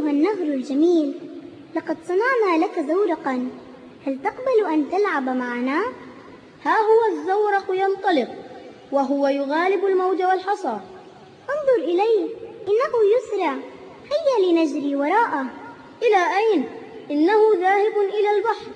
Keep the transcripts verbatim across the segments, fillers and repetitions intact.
أيها النهر الجميل، لقد صنعنا لك زورقا، هل تقبل أن تلعب معنا؟ ها هو الزورق ينطلق وهو يغالب الموج والحصى. انظر إليه، إنه يسرع، هيا لنجري وراءه. إلى أين؟ إنه ذاهب إلى البحر.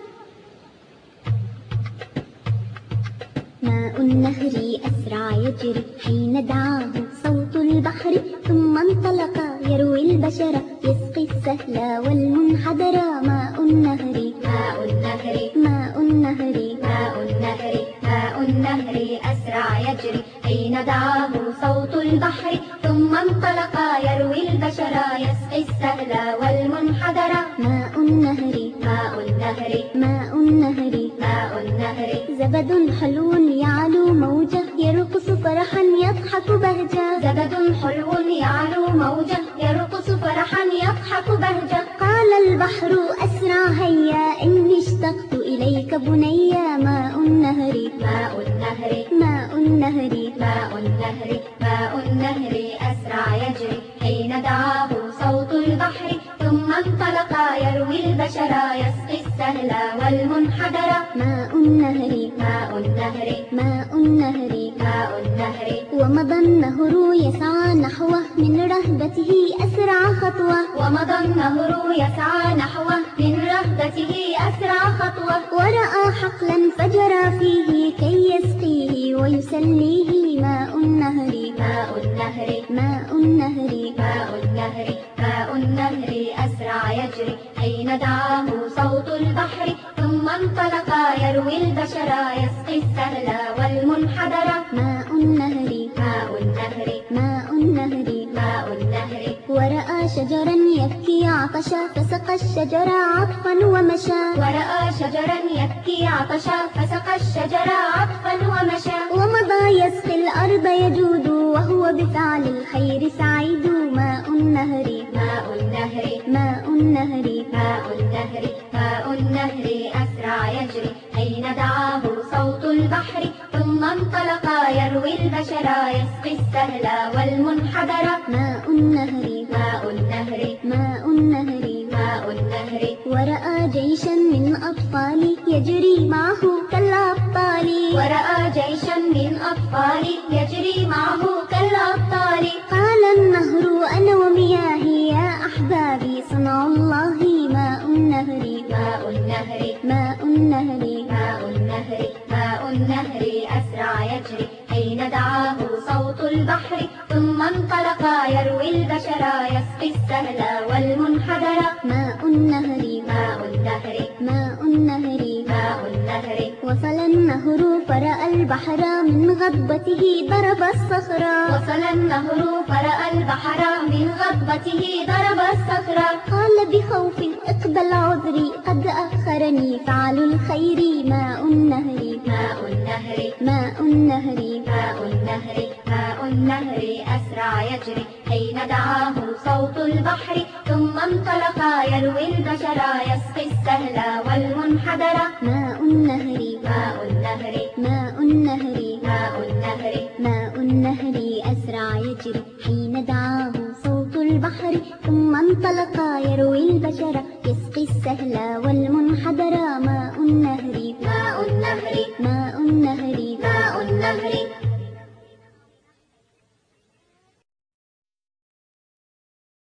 ماء النهر أسرع يجري حين دعاه صوت البحر، ثم انطلق يروي البشر يسقي السهل والمنحدر. ماء النهر ماء النهر ماء النهر ماء النهر ماء النهر أسرع يجري حين دعاه صوت البحر، ثم انطلق يروي البشر يسقي السهل والمنحدر. ماء النهر ماء النهر ماء النهر ماء النهر زبد حلو يعلو موجه يرقص فرحا يضحك بهجة. زبد حلو يعلو موجه يرقص فرحا يضحك بهجة. قال البحر أسرع هيا إني اشتقت إليك بنيا. ماء النهر ماء النهر ماء النهر ماء النهر ماء النهر أسرع يجري حين دعاه صوت البحر، ثم انطلق يروي البشر يسقي السهل والمنحدر. ماء النهر ماء النهر ماء النهر ماء النهر ومضى النهر يسعى نحوه من رهبته أسرع خطوة. ومضى النهر يسعى نحوه من رهبته أسرع خطوة. ورأى حقلا فجرى فيه كي يسقيه ويسليه. ماء النهر ماء النهر ماء النهر ماء النهر ماء النهر أسرع يجري حين دعاه صوت البحر، ثم انطلق يروي البشر يسقي السهل والمنحدر. ماء النهر ماء النهر ماء النهر ماء النهر ورأى شجرا يبكي عطشا فسقى الشجر عطفا ومشى. ورأى شجرا يبكي عطشا فسقى الشجر عطفا ومشى. ومضى يسقي الأرض يجود وهو بفعل الخير سعيد. ماء النهر ماء النهر ماء النهر ماء النهر ماء النهر أسرع يجري حين دعاه صوت البحر، ثم انطلق يروي البشر يسقي السهل والمنحدر. ماء النهر ماء النهر ماء النهر ماء النهر ورأى جيشا من أطفال يجري معه كالأبطال. ورأى جيشا من أطفال يجري معه كالأبطال. قال النهر أنا ومياهي يا أحبابي صنع الله. ماء النهر ماء النهر ماء النهر ماء النهر ماء النهر أسرع يجري حين دعاه صوت البحر، ثم انطلق يروي البشر يسقي السهل والمنحدر. ماء النهر ماء النهر ماء النهر ماء النهر وصل النهر فرأى البحر من غضبته ضرب الصخر. وصل النهر فرأى البحر من غضبته ضرب الصخر. قال بخوف اقبل عذري قد أخرني فعل الخير. ماء النهر ماء النهر ماء النهر ماء النهر ماء النهر أسرع يجري حين دعاه صوت البحر، ثم انطلق يروي البشر يسقي السهل والمنحدر. ماء النهر ماء النهر ماء النهر ماء النهر ماء النهر أسرع يجري حين دعاه صوت البحر، ثم انطلق يروي البشر يسقي السهل والمنحدر. ماء النهر ماء النهر ماء النهر ماء النهر